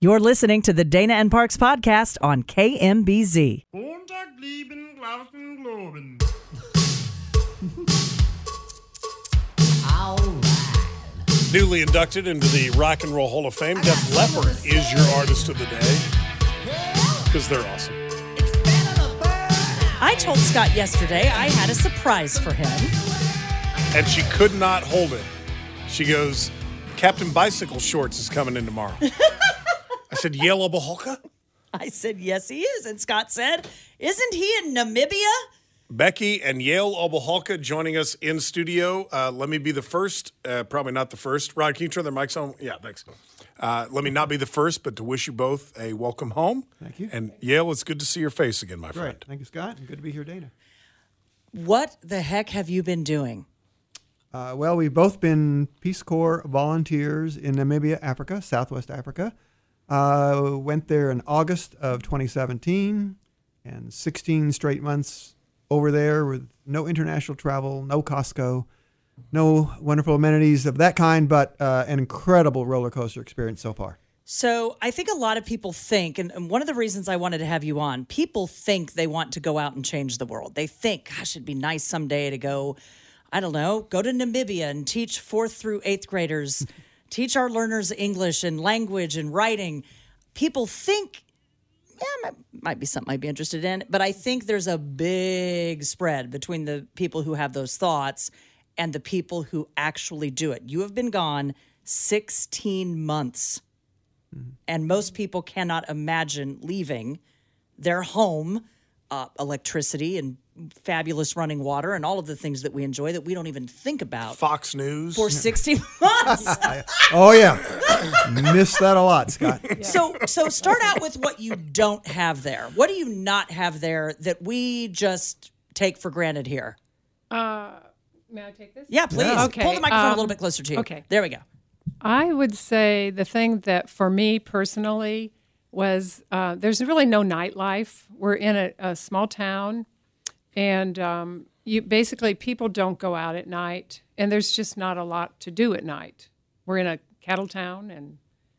You're listening to the Dana and Parks podcast on KMBZ. Montag, lieben, glauben, globen. Newly inducted into the Rock and Roll Hall of Fame, Def Leppard is your artist of the day because they're awesome. I told Scott yesterday I had a surprise for him. And she could not hold it. She goes, Captain Bicycle Shorts is coming in tomorrow. I said, Yale Obaholka? I said, yes, he is. And Scott said, isn't he in Namibia? Becky and Yale Obaholka joining us in studio. Let me be the first, probably not the first. Rod, can you turn their mics on? Yeah, thanks. Let me not be the first, but to wish you both a welcome home. Thank you. And Yale, it's good to see your face again, my friend. Great. Thank you, Scott. And good to be here, Dana. What the heck have you been doing? Well, we've both been Peace Corps volunteers in Namibia, Africa, Southwest Africa. Went there in August of 2017, and 16 straight months over there with no international travel, no Costco, no wonderful amenities of that kind, but an incredible roller coaster experience so far. So I think a lot of people think, and one of the reasons I wanted to have you on, people think they want to go out and change the world. They think, gosh, it'd be nice someday to go, I don't know, go to Namibia and teach 4th through 8th graders, teach our learners English and language and writing. People think, yeah, might be something I'd be interested in, but I think there's a big spread between the people who have those thoughts and the people who actually do it. You have been gone 16 months, and most people cannot imagine leaving their home, electricity and fabulous running water and all of the things that we enjoy that we don't even think about. Fox News. For 60 months. Oh, yeah. Missed that a lot, Scott. So start out with what you don't have there. What do you not have there that we just take for granted here? May I take this? Yeah, please. Yeah. Okay. Pull the microphone a little bit closer to you. Okay. There we go. I would say the thing that for me personally was there's really no nightlife. We're in a small town, and people don't go out at night, and there's just not a lot to do at night. We're in a cattle town, and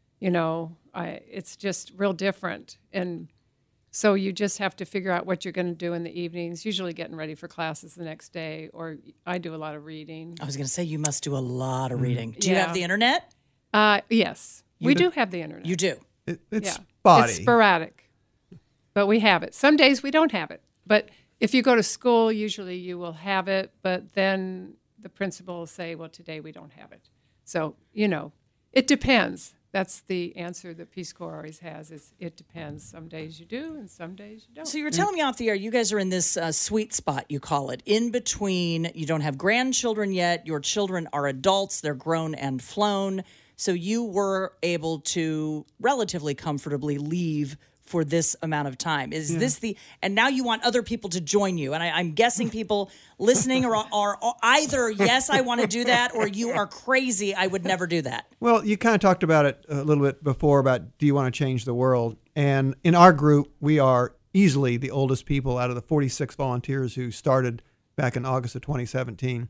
it's just real different. And so you just have to figure out what you're going to do in the evenings, usually getting ready for classes the next day, or I do a lot of reading. I was going to say you must do a lot of reading. Do you Yeah. have the internet? Yes, we do have the internet. You do. It's Yeah. spotty. It's sporadic, but we have it. Some days we don't have it. But if you go to school, usually you will have it, but then the principal will say, well, today we don't have it. So, it depends. That's the answer that Peace Corps always has is it depends. Some days you do and some days you don't. So you were telling me off the air, you guys are in this sweet spot, you call it, in between. You don't have grandchildren yet. Your children are adults. They're grown and flown. So you were able to relatively comfortably leave for this amount of time. Is this and now you want other people to join you. And I'm guessing people listening are either, yes, I want to do that, or you are crazy, I would never do that. Well, you kind of talked about it a little bit before about do you want to change the world? And in our group, we are easily the oldest people out of the 46 volunteers who started back in August of 2017.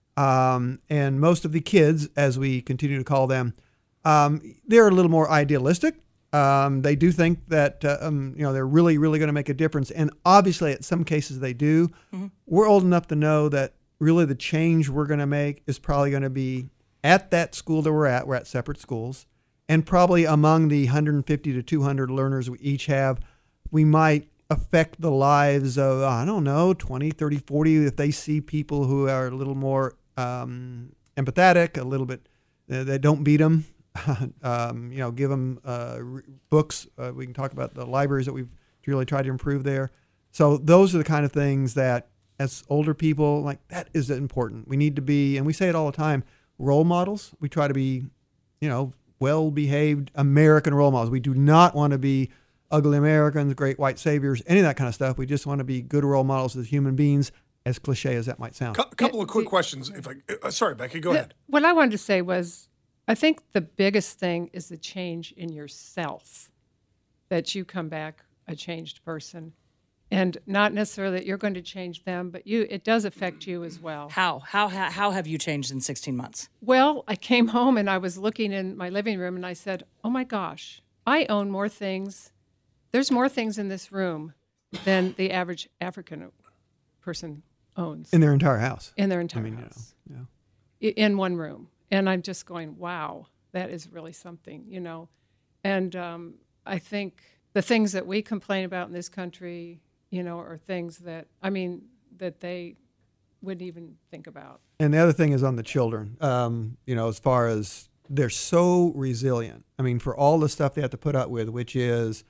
And most of the kids, as we continue to call them, they're a little more idealistic. They do think that, they're really, really going to make a difference. And obviously, in some cases, they do. Mm-hmm. We're old enough to know that really the change we're going to make is probably going to be at that school that we're at separate schools, and probably among the 150 to 200 learners we each have, we might affect the lives of, 20, 30, 40, if they see people who are a little more empathetic, a little bit, they don't beat them. Give them books. We can talk about the libraries that we've really tried to improve there. So those are the kind of things that as older people, like that is important. We need to be, and we say it all the time, role models. We try to be, well-behaved American role models. We do not want to be ugly Americans, great white saviors, any of that kind of stuff. We just want to be good role models as human beings, as cliche as that might sound. Couple of quick questions. Sorry, Becky, go ahead. What I wanted to say was, I think the biggest thing is the change in yourself, that you come back a changed person. And not necessarily that you're going to change them, but it does affect you as well. How have you changed in 16 months? Well, I came home and I was looking in my living room and I said, oh my gosh, I own more things. There's more things in this room than the average African person owns In their entire house. in their entire you know, house. yeah. In one room. And I'm just going, wow, that is really something, you know. And I think the things that we complain about in this country, you know, are things that, I mean, that they wouldn't even think about. And the other thing is on the children, you know, as far as they're so resilient. I mean, for all the stuff they have to put up with, which is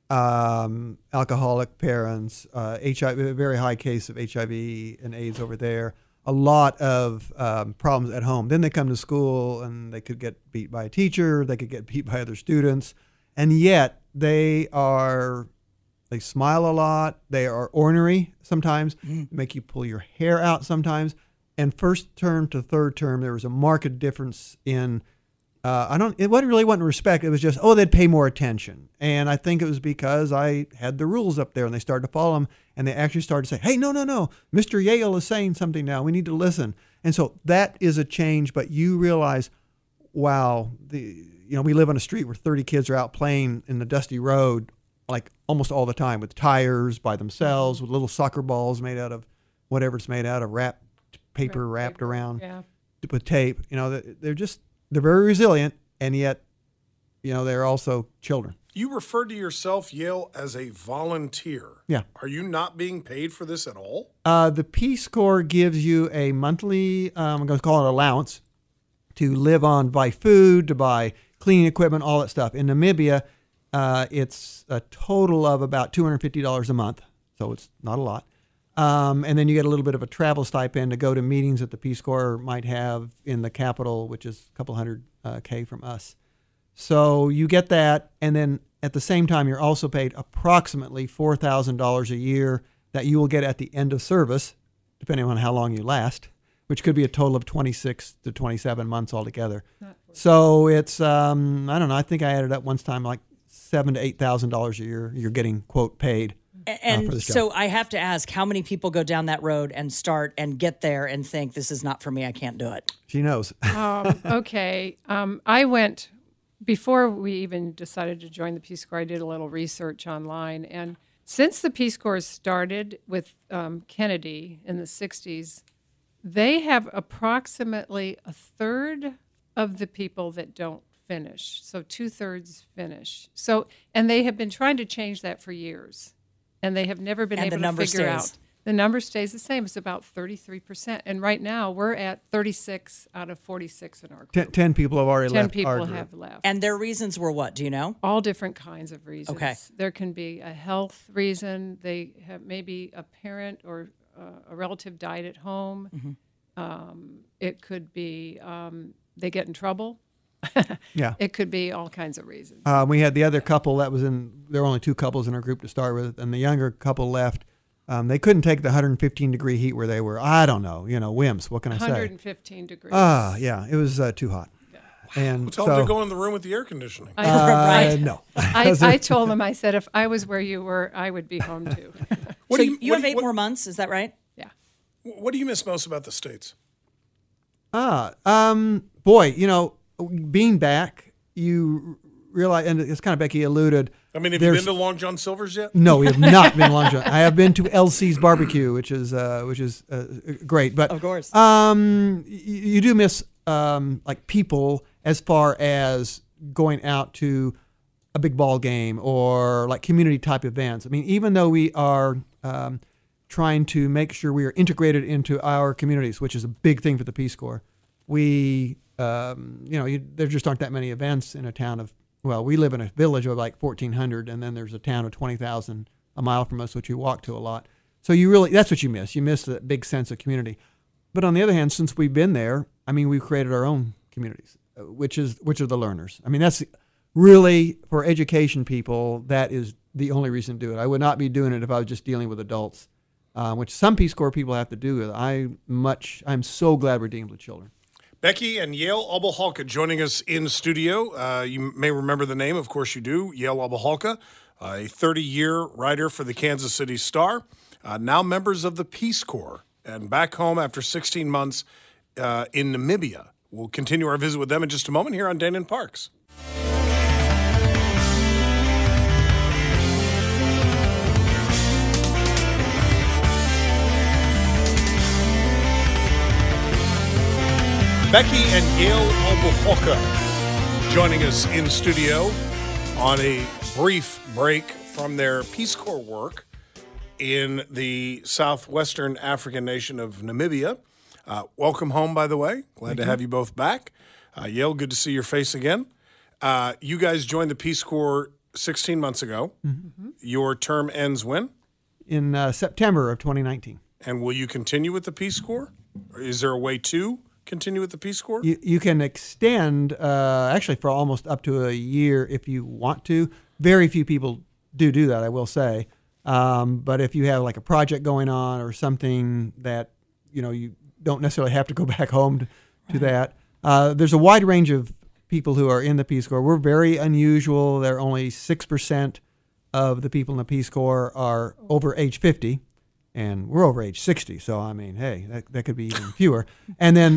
alcoholic parents, HIV, a very high case of HIV and AIDS over there, a lot of problems at home. Then they come to school and they could get beat by a teacher, they could get beat by other students, and yet they smile a lot. They are ornery sometimes, make you pull your hair out sometimes. And first term to third term, there was a marked difference in, it wasn't respect. It was just, they'd pay more attention. And I think it was because I had the rules up there and they started to follow them. And they actually started to say, hey, no, Mr. Yale is saying something now. We need to listen. And so that is a change. But you realize, wow, we live on a street where 30 kids are out playing in the dusty road like almost all the time with tires by themselves, with little soccer balls made out of whatever it's made out of, paper wrapped around with tape. You know, they're very resilient, and yet, you know, they're also children. You referred to yourself, Yale, as a volunteer. Yeah. Are you not being paid for this at all? The Peace Corps gives you a monthly, I'm going to call it allowance, to live on, buy food, to buy cleaning equipment, all that stuff. In Namibia, it's a total of about $250 a month, so it's not a lot. And then you get a little bit of a travel stipend to go to meetings that the Peace Corps might have in the capital, which is a couple hundred K from us. So you get that, and then at the same time, you're also paid approximately $4,000 a year that you will get at the end of service, depending on how long you last, which could be a total of 26 to 27 months altogether. So it's, I don't know, I think I added up once time like $7,000 to $8,000 a year you're getting, quote, paid. And so I have to ask, how many people go down that road and start and get there and think, this is not for me, I can't do it? She knows. Okay. I went, before we even decided to join the Peace Corps, I did a little research online. And since the Peace Corps started with Kennedy in the 60s, they have approximately a third of the people that don't finish. So 2/3 finish. So, and they have been trying to change that for years. And they have never been able to figure out. The number stays the same. It's about 33%. And right now, we're at 36 out of 46 in our group. 10 people have already 10 left. 10 our people group. have left. And their reasons were what? Do you know? All different kinds of reasons. Okay. There can be a health reason. They have maybe a parent or a relative died at home. It could be they get in trouble. Yeah. It could be all kinds of reasons. We had the other couple that was there were only 2 couples in our group to start with, and the younger couple left. They couldn't take the 115-degree heat where they were. I don't know, wimps. What can I say? 115 degrees. Yeah, it was too hot. And Well, tell them to go in the room with the air conditioning. Right. No. I told them, I said, if I was where you were, I would be home too. So you have 8 more months, is that right? Yeah. What do you miss most about the States? Boy, being back, you realize, and it's kind of Becky alluded. I mean, have you been to Long John Silver's yet? No, we have not been to Long John. I have been to LC's Barbecue, which is great. But Of course. you do miss like people as far as going out to a big ball game or like community type events. I mean, even though we are trying to make sure we are integrated into our communities, which is a big thing for the Peace Corps, we there just aren't that many events in a town of. Well, we live in a village of like 1,400, and then there's a town of 20,000 a mile from us, which you walk to a lot. So that's what you miss. You miss that big sense of community. But on the other hand, since we've been there, I mean, we've created our own communities, which are the learners. I mean, that's really, for education people, that is the only reason to do it. I would not be doing it if I was just dealing with adults, which some Peace Corps people have to do. I'm so glad we're dealing with children. Becky and Yale Obuhalka joining us in studio. You may remember the name, of course you do, Yale Obuhalka, a 30-year writer for the Kansas City Star, now members of the Peace Corps, and back home after 16 months in Namibia. We'll continue our visit with them in just a moment here on Dana and Parks. Becky and Yale Obuhoka joining us in studio on a brief break from their Peace Corps work in the southwestern African nation of Namibia. Welcome home, by the way. Glad to have you both back. Yale, good to see your face again. You guys joined the Peace Corps 16 months ago. Mm-hmm. Your term ends when? In September of 2019. And will you continue with the Peace Corps? Or is there a way to continue with the Peace Corps? You can extend, actually, for almost up to a year if you want to. Very few people do that, I will say. But if you have like a project going on or something that, you don't necessarily have to go back home to that. There's a wide range of people who are in the Peace Corps. We're very unusual. There are only 6% of the people in the Peace Corps are over age 50. And we're over age 60, so I mean, hey, that could be even fewer. And then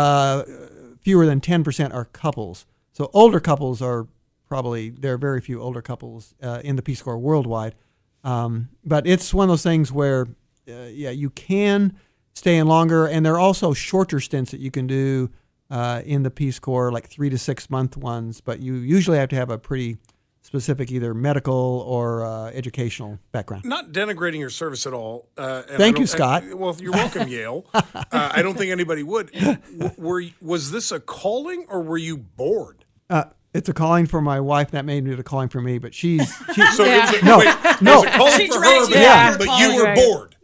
fewer than 10% are couples. So older couples are there are very few older couples in the Peace Corps worldwide. But it's one of those things where, you can stay in longer, and there are also shorter stints that you can do in the Peace Corps, like 3 to 6 month ones. But you usually have to have a pretty specific either medical or educational background. Not denigrating your service at all. Thank you, Scott. Well, you're welcome, Yale. I don't think anybody would. Was this a calling or were you bored? It's a calling for my wife. That made it a calling for me, but she's so Yeah. it was No. it was a calling She for dragged her, you out. but Yeah. you were Right. bored.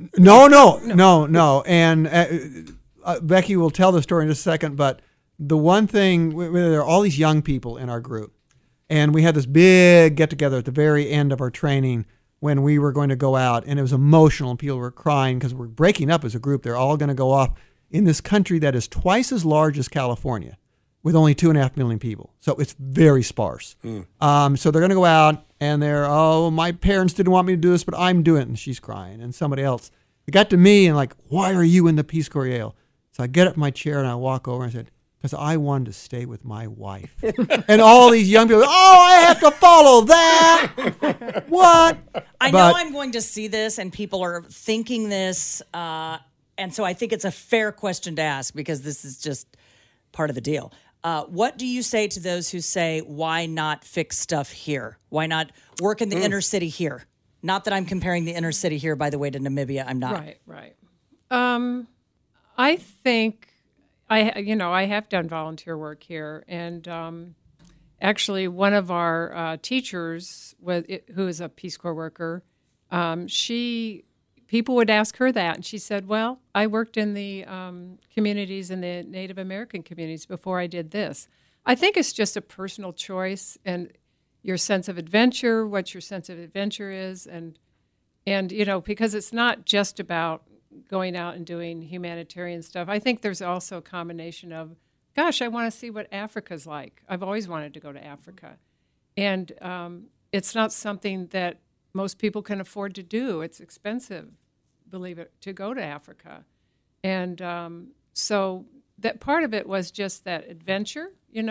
No. And Becky will tell the story in just a second, but the one thing, there are all these young people in our group, and we had this big get-together at the very end of our training when we were going to go out, and it was emotional, and people were crying because we're breaking up as a group. They're all going to go off in this country that is twice as large as California, with only 2.5 million people. So it's very sparse. So they're going to go out, and my parents didn't want me to do this, but I'm doing it. And she's crying, and somebody else. It got to me, and like, why are you in the Peace Corps, Yale? So I get up in my chair, and I walk over, and I said, because I wanted to stay with my wife. And all these young people, I have to follow that. What? I know I'm going to see this, and people are thinking this, and so I think it's a fair question to ask because this is just part of the deal. What do you say to those who say, why not fix stuff here? Why not work in the inner city here? Not that I'm comparing the inner city here, by the way, to Namibia. I'm not. Right. I think I have done volunteer work here, and actually one of our teachers, who is a Peace Corps worker, people would ask her that, and she said, well, I worked in the communities, in the Native American communities before I did this. I think it's just a personal choice and your sense of adventure, what your sense of adventure is, and because it's not just about going out and doing humanitarian stuff. I think there's also a combination of, gosh, I want to see what Africa's like. I've always wanted to go to Africa. And it's not something that most people can afford to do. It's expensive, believe it, to go to Africa. And so that part of it was just that adventure,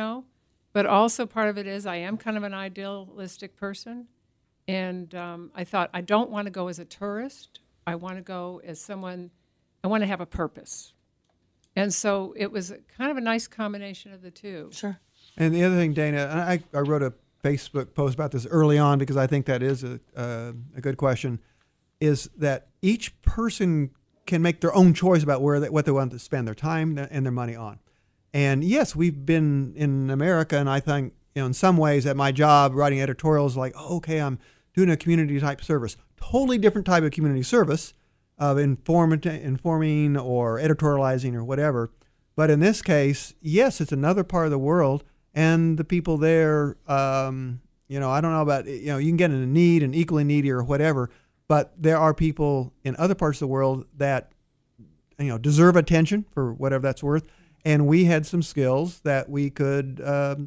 but also part of it is I am kind of an idealistic person. And I thought, I don't want to go as a tourist. I want to go as someone, I want to have a purpose. And so it was kind of a nice combination of the two. Sure. And the other thing, Dana, I wrote a Facebook post about this early on because I think that is a good question, is that each person can make their own choice about what they want to spend their time and their money on. And yes, we've been in America, and I think, in some ways at my job, writing editorials, like, okay, I'm doing a community type service. Totally different type of community service of informing or editorializing or whatever. But in this case, yes, it's another part of the world, and the people there, I don't know about, you can get in a need and equally needy or whatever, but there are people in other parts of the world that, deserve attention for whatever that's worth. And we had some skills that we could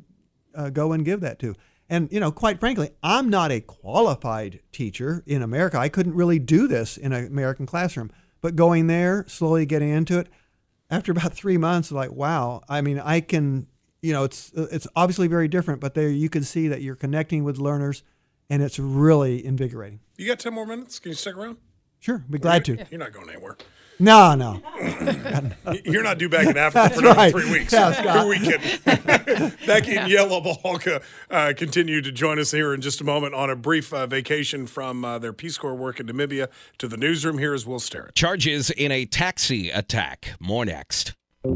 go and give that to. And, quite frankly, I'm not a qualified teacher in America. I couldn't really do this in an American classroom. But going there, slowly getting into it, after about 3 months, like, wow, I mean, I can, it's obviously very different, but there you can see that you're connecting with learners, and it's really invigorating. You got 10 more minutes? Can you stick around? Sure, be glad to. You're not going anywhere. No. You're not due back in Africa for another 3 weeks. Yeah, Scott. Who are we kidding? Becky and Yael Obuhalka continue to join us here in just a moment on a brief vacation from their Peace Corps work in Namibia to the newsroom. Here is Will Sterrett. Charges in a taxi attack. More next.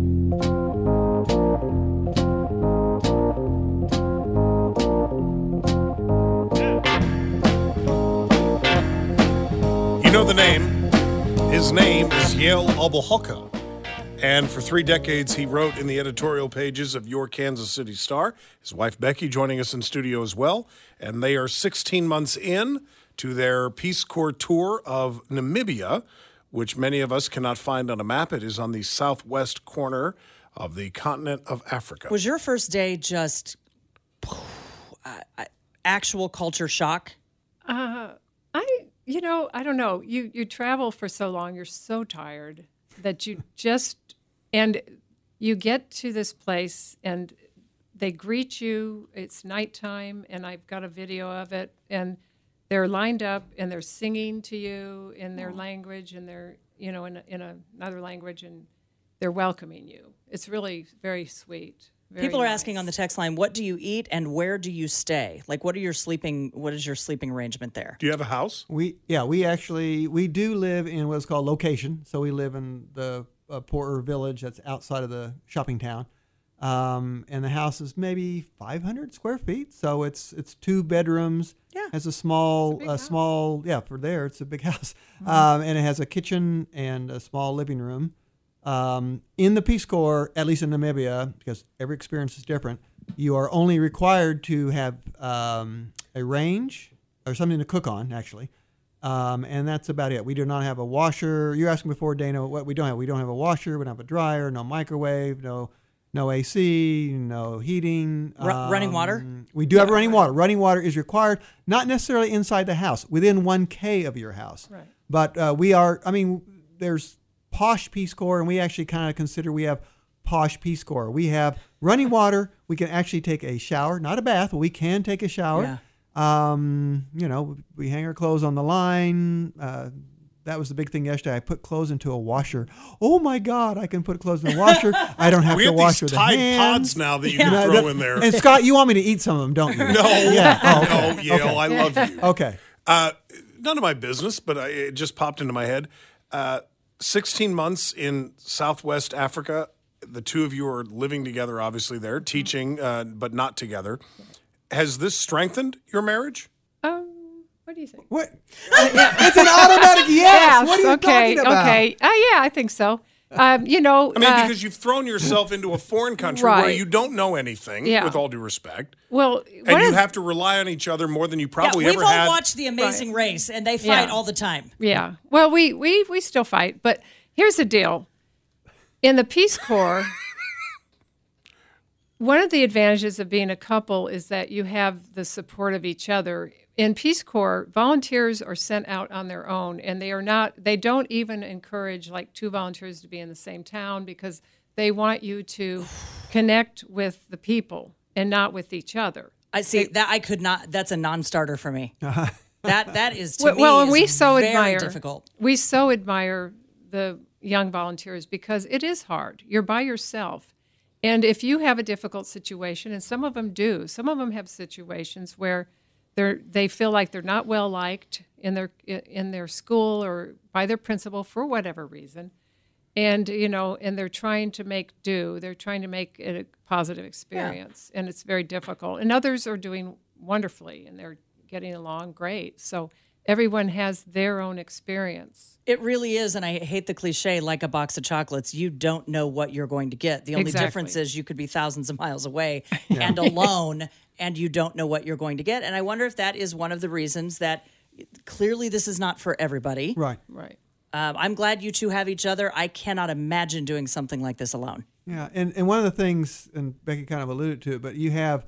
You know the name. His name is Yael Obuhalka. And for 3 decades, he wrote in the editorial pages of Your Kansas City Star. His wife, Becky, joining us in studio as well. And they are 16 months in to their Peace Corps tour of Namibia, which many of us cannot find on a map. It is on the southwest corner of the continent of Africa. Was your first day just actual culture shock? I don't know. You travel for so long, you're so tired that you get to this place and they greet you. It's nighttime, and I've got a video of it, and they're lined up and they're singing to you in their language, and they're in another language, and they're welcoming you. It's really very sweet. People are asking on the text line, what do you eat and where do you stay? Like, what is your sleeping arrangement there? Do you have a house? We do live in what's called location. So we live in the poorer village that's outside of the shopping town. And the house is maybe 500 square feet. So it's 2 bedrooms. Yeah. Has a small, for there, it's a big house. And it has a kitchen and a small living room. In the Peace Corps, at least in Namibia, because every experience is different, you are only required to have a range or something to cook on, actually. And that's about it. We do not have a washer. You're asking before, Dana, what we don't have. We don't have a washer. We don't have a dryer, no microwave, no AC, no heating. Running water? We do have running water. Running water is required, not necessarily inside the house, within 1K of your house. Right. But there's posh Peace Corps, and we actually kind of consider we have posh Peace Corps. We have running water. We can actually take a shower, not a bath, but we can take a shower. Yeah. We hang our clothes on the line. That was the big thing yesterday. I put clothes into a washer. Oh my God, I can put clothes in a washer. I don't have We to have wash these with the Tide hands. Pods now that you can throw in there. And Scott, you want me to eat some of them, don't you? No. Yeah. Oh, okay. No, Yael, I love you. Okay. None of my business, but it just popped into my head. 16 months in Southwest Africa. The two of you are living together, obviously, there, teaching, but not together. Has this strengthened your marriage? What do you think? What? It's an automatic yes. What are you okay, talking about? okay. Yeah, I think so. Because you've thrown yourself into a foreign country where Right. you don't know anything, Yeah. with all due respect. Well, And you have to rely on each other more than you probably we've ever all had. watched The Amazing Race, and they fight Yeah. all the time. Yeah. Well, we still fight, but here's the deal. In the Peace Corps, one of the advantages of being a couple is that you have the support of each other. In Peace Corps, volunteers are sent out on their own, and they don't even encourage like 2 volunteers to be in the same town because they want you to connect with the people and not with each other. I see that I could not. That's a non-starter for me. That is to me Well, and we is so very admire difficult. We so admire the young volunteers because it is hard. You're by yourself. And if you have a difficult situation, and some of them do, some of them have situations where they feel like they're not well liked in their school or by their principal for whatever reason, and and they're trying to make do. They're trying to make it a positive experience, and it's very difficult. And others are doing wonderfully, and they're getting along great. So everyone has their own experience. It really is, and I hate the cliche, like a box of chocolates, you don't know what you're going to get. The only Exactly. difference is you could be thousands of miles away and alone, and you don't know what you're going to get. And I wonder if that is one of the reasons that clearly this is not for everybody. Right. Right. I'm glad you two have each other. I cannot imagine doing something like this alone. Yeah, and one of the things, and Becky kind of alluded to it, but you have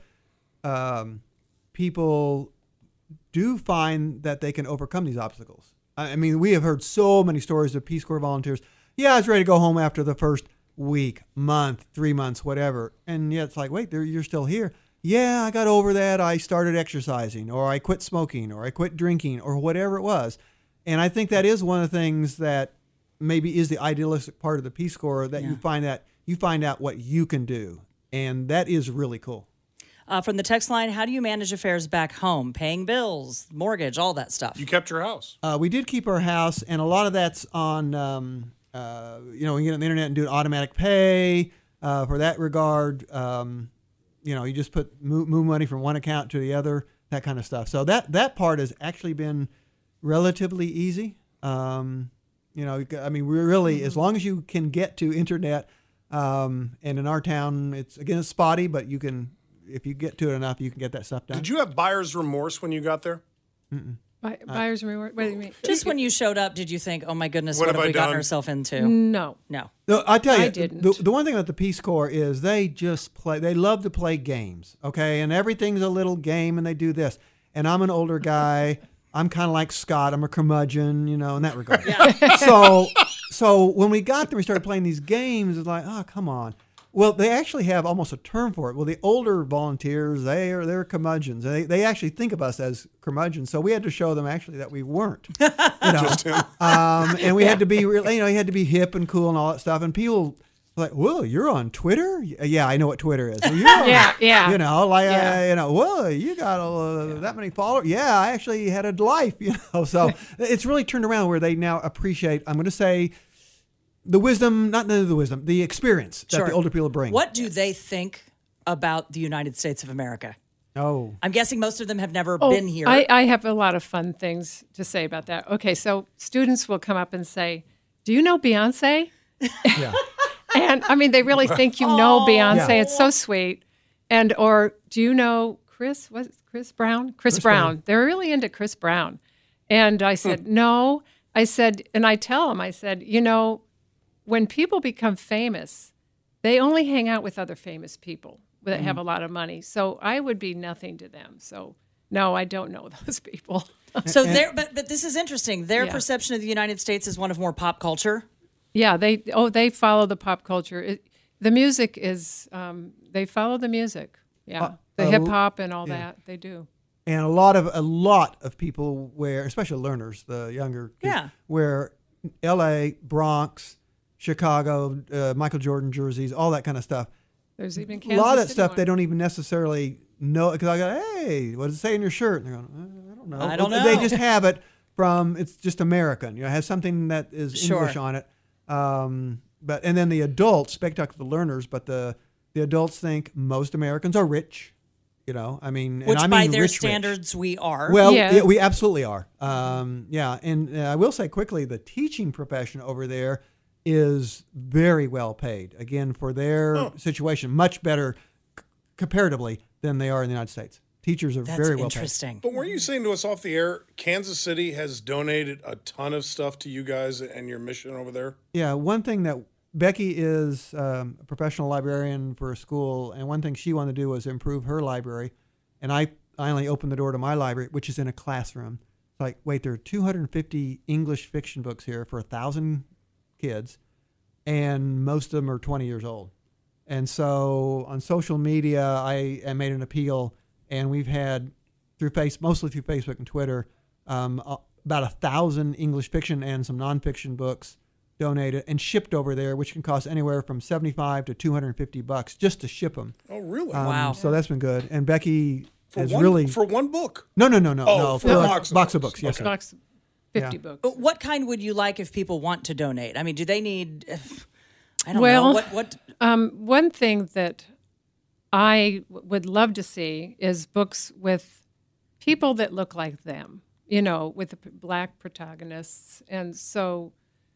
people do find that they can overcome these obstacles. I mean, we have heard so many stories of Peace Corps volunteers. Yeah, I was ready to go home after the first week, month, 3 months, whatever. And yet it's like, wait, you're still here. Yeah, I got over that. I started exercising, or I quit smoking, or I quit drinking, or whatever it was. And I think that is one of the things that maybe is the idealistic part of the Peace Corps, that you find out what you can do. And that is really cool. From the text line, how do you manage affairs back home? Paying bills, mortgage, all that stuff. You kept your house. We did keep our house, and a lot of that's on, we can get on the internet and do an automatic pay for that regard. You just move money from one account to the other, that kind of stuff. So that part has actually been relatively easy. We really, as long as you can get to internet, and in our town, it's spotty, but you can, if you get to it enough, you can get that stuff done. Did you have buyer's remorse when you got there? Buyer's remorse? What do you mean? Just when you showed up, did you think, oh my goodness, What what have have I we gotten done? ourselves into? No. No. No, I tell I you, didn't. the one thing about the Peace Corps is they just play. They love to play games, okay? And everything's a little game, and they do this. And I'm an older guy. I'm kind of like Scott. I'm a curmudgeon, in that regard. So when we got there, we started playing these games. It's like, oh, come on. Well, they actually have almost a term for it. Well, the older volunteers, they're curmudgeons. They actually think of us as curmudgeons. So we had to show them actually that we weren't. Just him. And we had to be really, you had to be hip and cool and all that stuff. And people were like, whoa, you're on Twitter? Yeah, I know what Twitter is. Well, you're on, Yeah. whoa, you got that many followers. Yeah, I actually had a life, So it's really turned around where they now appreciate, I'm going to say, the wisdom, not the wisdom, the experience that the older people bring. What do they think about the United States of America? Oh. I'm guessing most of them have never been here. I have a lot of fun things to say about that. Okay, so students will come up and say, do you know Beyonce? Yeah. And they really think you know Beyonce. Yeah. It's so sweet. Or do you know Chris Brown? Chris Brown. They're really into Chris Brown. And I said, no. I said, and I tell them, I said, when people become famous, they only hang out with other famous people that have a lot of money. So I would be nothing to them. So no, I don't know those people. So but this is interesting. Their perception of the United States is one of more pop culture. Yeah, they follow the pop culture. The music is they follow the music. Yeah, the hip hop and all that they do. And a lot of people wear, especially learners, the younger kids, wear L.A., Bronx, Chicago, Michael Jordan jerseys, all that kind of stuff. There's even a lot of that stuff they don't even necessarily know, because I go, hey, what does it say in your shirt? And they're going, I don't know. They just have it from, it's just American. It has something that is English on it. And then the adults, spectacular learners, but the adults think most Americans are rich. Which and by their standards we are. Well, we absolutely are. And I will say quickly, the teaching profession over there is very well paid. Again, for their situation, much better comparatively than they are in the United States. Teachers are very well paid. But weren't you saying to us off the air, Kansas City has donated a ton of stuff to you guys and your mission over there? Yeah, one thing that Becky is a professional librarian for a school, and one thing she wanted to do was improve her library. And I finally opened the door to my library, which is in a classroom. It's like, wait, there are 250 English fiction books here for 1,000 kids, and most of them are 20 years old. And so on social media, I made an appeal, and we've had mostly through Facebook and Twitter, about 1,000 English fiction and some nonfiction books donated and shipped over there, which can cost anywhere from $75 to $250 just to ship them. Oh, really? Wow. So that's been good. And Becky for one book? No. Oh, for a box of books. Yes, sir. Box 50 books. But what kind would you like if people want to donate? Do they need? I don't know. What? One thing that I would love to see is books with people that look like them. With the black protagonists, and so,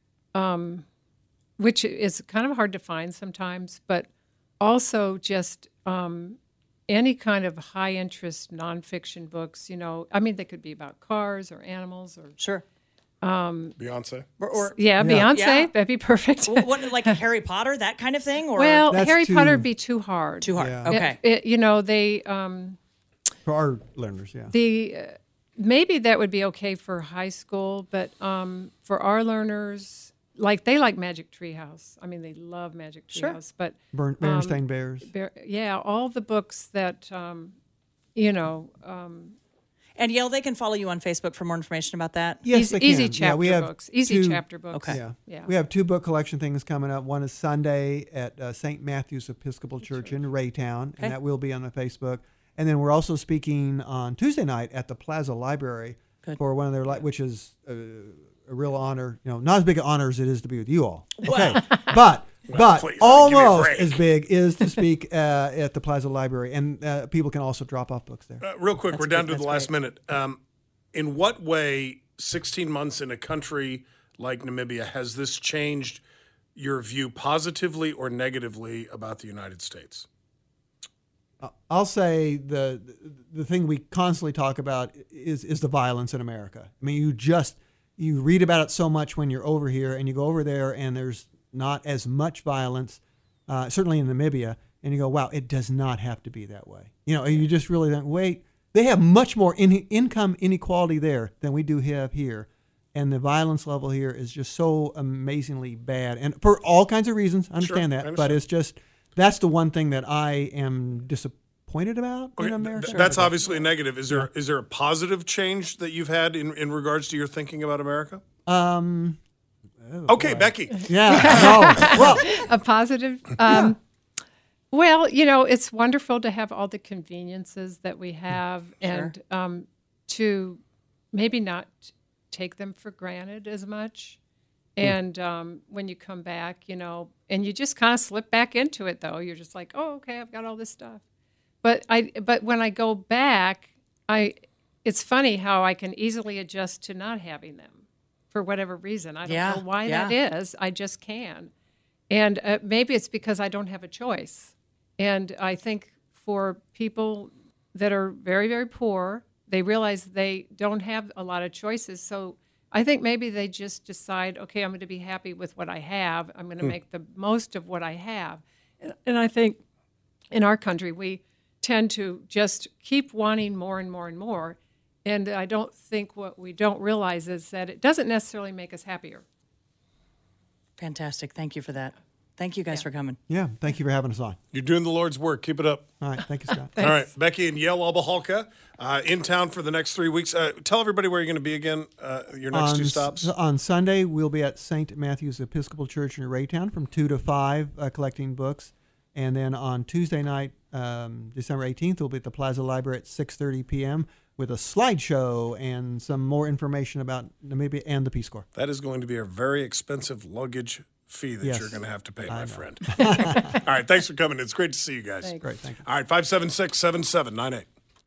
which is kind of hard to find sometimes, but also just any kind of high interest nonfiction books. They could be about cars or animals or Sure. Beyonce? Or Beyonce. Yeah. That'd be perfect. What, like Harry Potter, that kind of thing? Or Well, That's Harry too- Potter would be too hard. too hard. Yeah. Okay. They For our learners, yeah. maybe that would be okay for high school, but for our learners, they like Magic Treehouse. They love Magic Treehouse. But Berenstain Bears. all the books that And Yale, they can follow you on Facebook for more information about that. Yes, they Easy can. chapter we have books. Easy two- chapter books. Okay. Yeah. Yeah. We have 2 book collection things coming up. One is Sunday at St. Matthew's Episcopal Church in Raytown, Okay. and that will be on the Facebook. And then we're also speaking on Tuesday night at the Plaza Library for one of their, which is a real honor. You know, not as big an honor as it is to be with you all. Okay, but please, give me a almost break. as big is to speak at the Plaza Library, and people can also drop off books there. Real quick, we're down to That's the last great. minute. In what way, 16 months in a country like Namibia, has this changed your view positively or negatively about the United States? I'll say the thing we constantly talk about is the violence in America. I mean, you read about it so much when you're over here, and you go over there and there's not as much violence, certainly in Namibia, and you go, wow, it does not have to be that way. You know, you just really think, wait, they have much more income inequality there than we do have here. And the violence level here is just so amazingly bad. And for all kinds of reasons, I understand Sure, I that. But it's just, that's the one thing that I am disappointed about in America. That's obviously a negative. Is there a positive change that you've had in regards to your thinking about America? Okay, Becky. Yeah. No. Well, A positive. Well, you know, it's wonderful to have all the conveniences that we have, and to maybe not take them for granted as much. And when you come back, you know, and you just kind of slip back into it, though. You're just like, oh, okay, I've got all this stuff. But when I go back, it's funny how I can easily adjust to not having them for whatever reason. I don't know why that is. I just can. And maybe it's because I don't have a choice. And I think for people that are very, very poor, they realize they don't have a lot of choices. So I think maybe they just decide, okay, I'm going to be happy with what I have. I'm going to make the most of what I have. And I think in our country, we tend to just keep wanting more and more and more. And I don't think what we don't realize is that it doesn't necessarily make us happier. Fantastic. Thank you for that. Thank you guys for coming. yeah. Thank you for having us on. You're doing the Lord's work. Keep it up. All right. Thank you, Scott. All right, Becky and Yale Obahalka in town for the next 3 weeks. Tell everybody where you're going to be again, your next 2 stops. On Sunday, we'll be at St. Matthew's Episcopal Church in Raytown from 2 to 5 collecting books. And then on Tuesday night, December 18th, we'll be at the Plaza Library at 6:30 p.m. with a slideshow and some more information about Namibia and the Peace Corps. That is going to be a very expensive luggage fee that Yes. you're going to have to pay, I my know. friend. All right, thanks for coming. It's great to see you guys. Thanks. Great. Thank you. All right, 576-7798.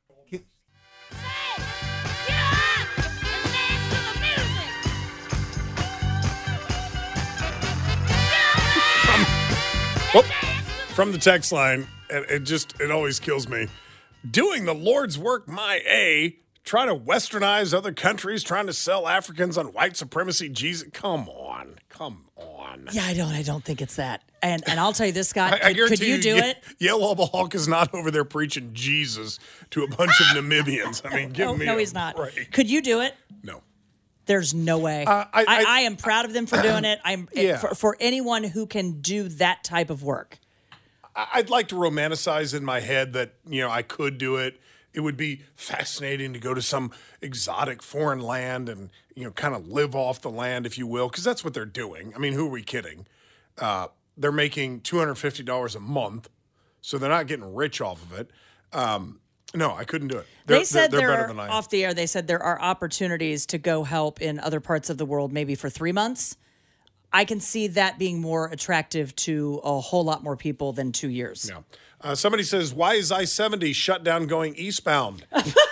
Whoop. From the text line, and it always kills me. Doing the Lord's work, my A. Trying to westernize other countries, trying to sell Africans on white supremacy. Jesus, come on. Yeah, I don't think it's that. And I'll tell you this, Scott. I guarantee could you do it? Yale Obahalk is not over there preaching Jesus to a bunch of Namibians. I mean, give me No, a he's not. break. Could you do it? No. There's no way. I am proud of them for doing it. For anyone who can do that type of work. I'd like to romanticize in my head that, I could do it. It would be fascinating to go to some exotic foreign land and, kind of live off the land, if you will, because that's what they're doing. I mean, who are we kidding? They're making $250 a month, so they're not getting rich off of it. No, I couldn't do it. They said they're there better are, than I am. off the air, they said there are opportunities to go help in other parts of the world, maybe for 3 months. I can see that being more attractive to a whole lot more people than 2 years. Yeah. Somebody says, why is I-70 shut down going eastbound?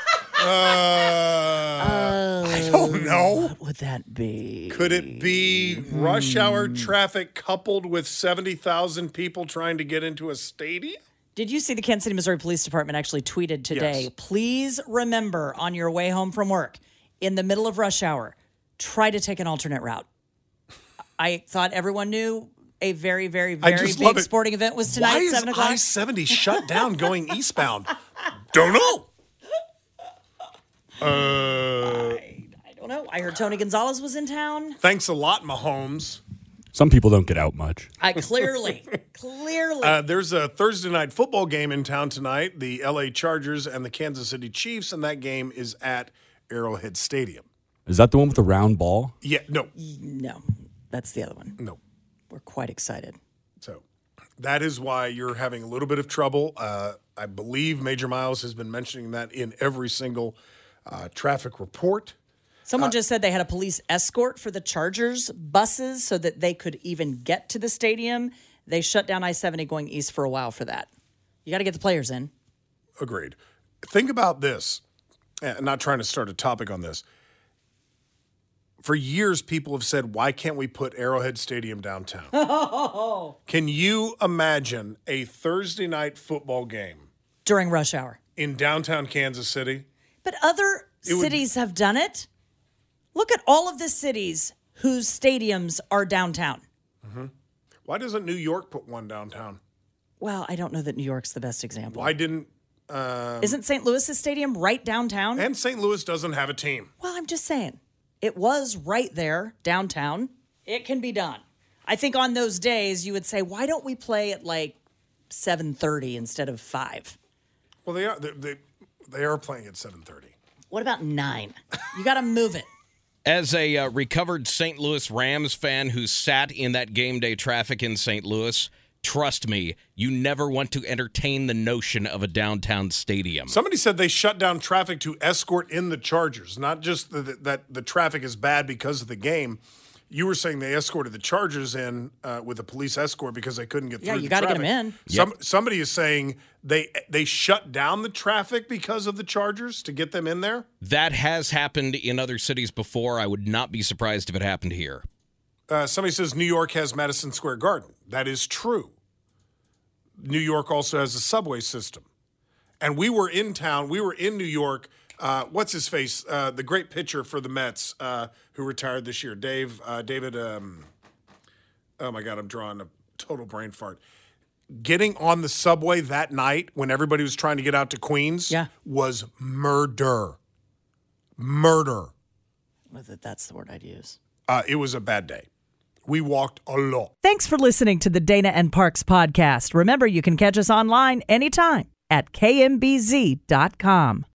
I don't know. What would that be? Could it be rush hour traffic coupled with 70,000 people trying to get into a stadium? Did you see the Kansas City, Missouri Police Department actually tweeted today? Yes. Please remember on your way home from work, in the middle of rush hour, try to take an alternate route. I thought everyone knew a very, very, very big sporting event was tonight Why at 7 o'clock. Why is I-70 shut down going eastbound? Don't know. I don't know. I heard Tony Gonzalez was in town. Thanks a lot, Mahomes. Some people don't get out much. I clearly. There's a Thursday night football game in town tonight, the L.A. Chargers and the Kansas City Chiefs, and that game is at Arrowhead Stadium. Is that the one with the round ball? Yeah, no. No, that's the other one. No. We're quite excited. So that is why you're having a little bit of trouble. I believe Major Miles has been mentioning that in every single traffic report. Someone just said they had a police escort for the Chargers buses so that they could even get to the stadium. They shut down I-70 going east for a while for that. You got to get the players in. Agreed. Think about this. I'm not trying to start a topic on this. For years, people have said, why can't we put Arrowhead Stadium downtown? Can you imagine a Thursday night football game During rush hour. in downtown Kansas City? But other cities have done it. Look at all of the cities whose stadiums are downtown. Why doesn't New York put one downtown? Well, I don't know that New York's the best example. Why didn't... Isn't St. Louis's stadium right downtown? And St. Louis doesn't have a team. Well, I'm just saying. It was right there, downtown. It can be done. I think on those days you would say, why don't we play at like 7:30 instead of 5? Well, they are playing at 7:30. What about 9? You got to move it. As a recovered St. Louis Rams fan who sat in that game day traffic in St. Louis, trust me, you never want to entertain the notion of a downtown stadium. Somebody said they shut down traffic to escort in the Chargers, not just that the traffic is bad because of the game. You were saying they escorted the Chargers in with a police escort because they couldn't get through. Yeah, you got to get them in. Somebody is saying they shut down the traffic because of the Chargers to get them in there. That has happened in other cities before. I would not be surprised if it happened here. Somebody says New York has Madison Square Garden. That is true. New York also has a subway system. And we were in town. We were in New York. What's his face? The great pitcher for the Mets who retired this year, David. Oh my God, I'm drawing a total brain fart. Getting on the subway that night when everybody was trying to get out to Queens was murder. Murder. That's the word I'd use. It was a bad day. We walked a lot. Thanks for listening to the Dana and Parks podcast. Remember, you can catch us online anytime at kmbz.com.